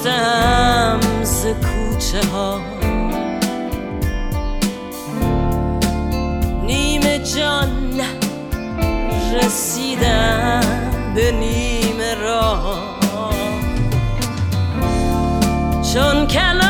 رفتم ز کوچه ها، نیمه جان رسیدم به نیمه راه، چون کلام